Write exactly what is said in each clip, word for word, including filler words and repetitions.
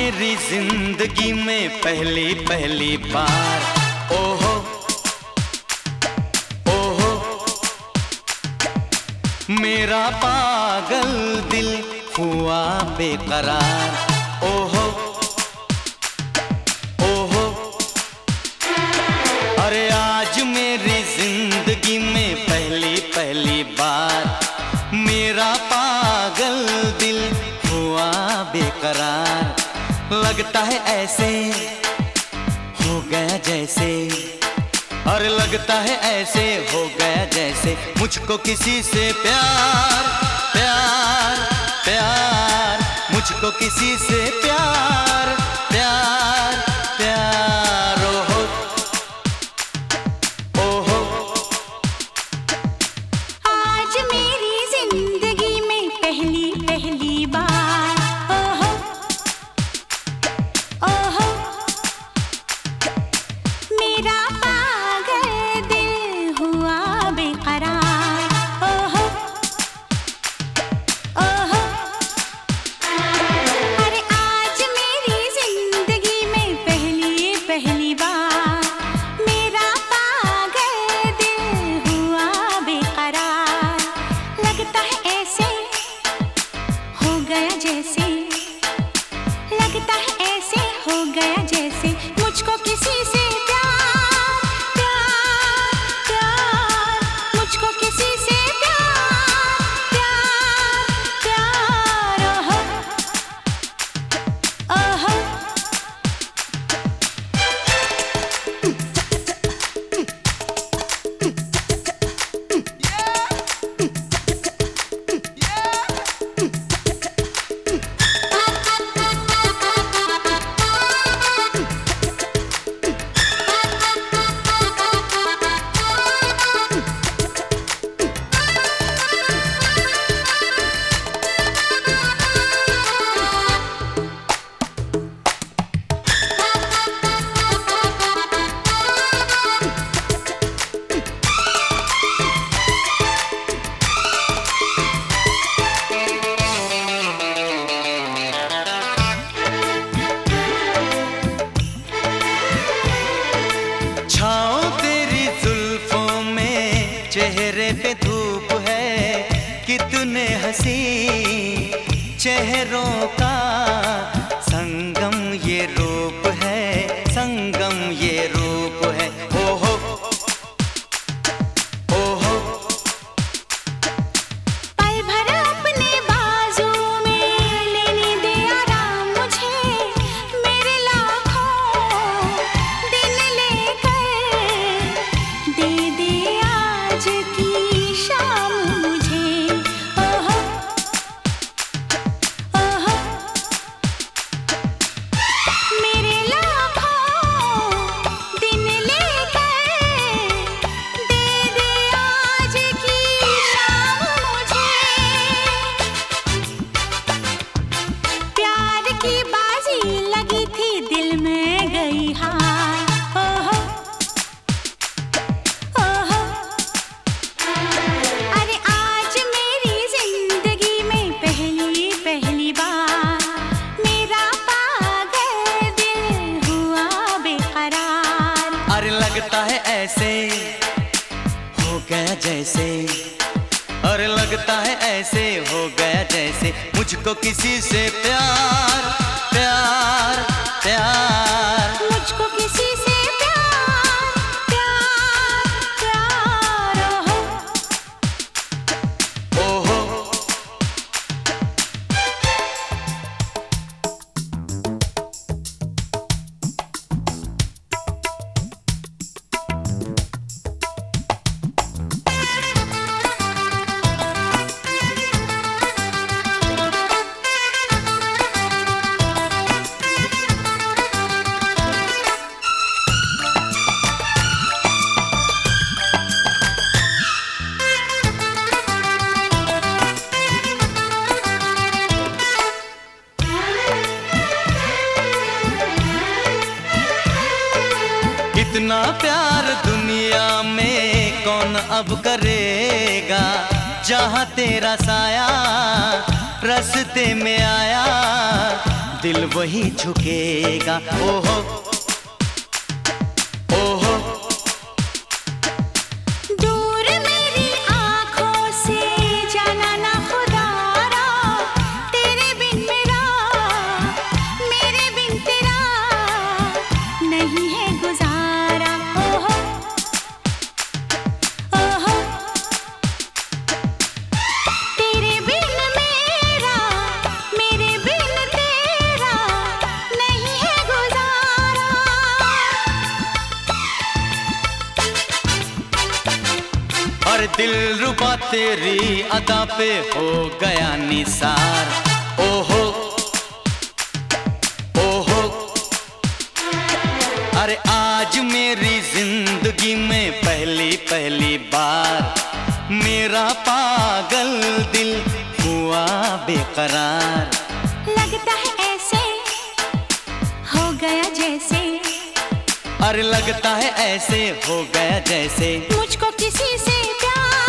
मेरी जिंदगी में पहली पहली बार। ओहो ओहो मेरा पागल दिल हुआ बेकरार। ओहो ओहो अरे आज मेरी जिंदगी में पहली पहली बार मेरा पागल दिल हुआ बेकरार। लगता है ऐसे हो गया जैसे, और लगता है ऐसे हो गया जैसे मुझको किसी से प्यार प्यार प्यार, मुझको किसी से प्यार प्यार प्यार। ओहो ओहो आज मेरी जिंदगी में पहली पहली बार। ओहो ओहो मेरा पागल दिल हुआ बेकरार। ओहो ओहो अरे आज मेरी जिंदगी में पहली पहली बार मेरा पागल दिल हुआ बेकरार। लगता है ऐसे हो गया जैसे, लगता है ऐसे हो गया जैसे मुझको किसी से प्यार प्यार प्यार, मुझको किसी से प्यार प्यार प्यार। ओहो ओहो छाओ तेरी जुल्फों में चेहरे पे धूप है, कितने हंसी चेहरों का संगम ये रूप है, संगम ये रूप है। ओहो ओहो पल भर अपने बाजू में लेने दे आराम मुझे, मेरे लाखों दिन लेकर दे दे आज की शाम मुझे। ओहो ओहो मेरे लाखों दिन लेकर दे दे आज की शाम मुझे। प्यार की बाजी लगी थी दिल में गई हार। ओहो ओहो अरे आज मेरी जिंदगी में पहली पहली बार मेरा पागल दिल हुआ बेकरार। अरे लगता है ऐसे हो गया जैसे, और लगता है ऐसे हो गया जैसे मुझको किसी से प्यार प्यार प्यार, मुझको किसी से प्यार प्यार प्यार। ओहो ओहो इतना प्यार दुनिया में कौन अब करेगा, जहाँ तेरा साया रास्ते में आया दिल वही झुकेगा। ओहो ओहो दूर मेरी आँखों से जाना ना खुदारा, तेरे बिन मेरा, मेरे बिन तेरा नहीं है गुजारा। ओहो ओहो तेरे बिन मेरा, मेरे बिन तेरा नहीं है गुजारा। और दिल रुबा तेरी अदा पे हो गया निसार। ओहो ओहो अरे आज मेरी जिंदगी में पहली पहली बार मेरा पागल दिल हुआ बेकरार। लगता है ऐसे हो गया जैसे, अरे लगता है ऐसे हो गया जैसे मुझको किसी से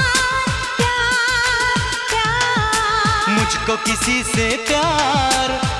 प्यार, प्यार, प्यार। मुझको किसी से प्यार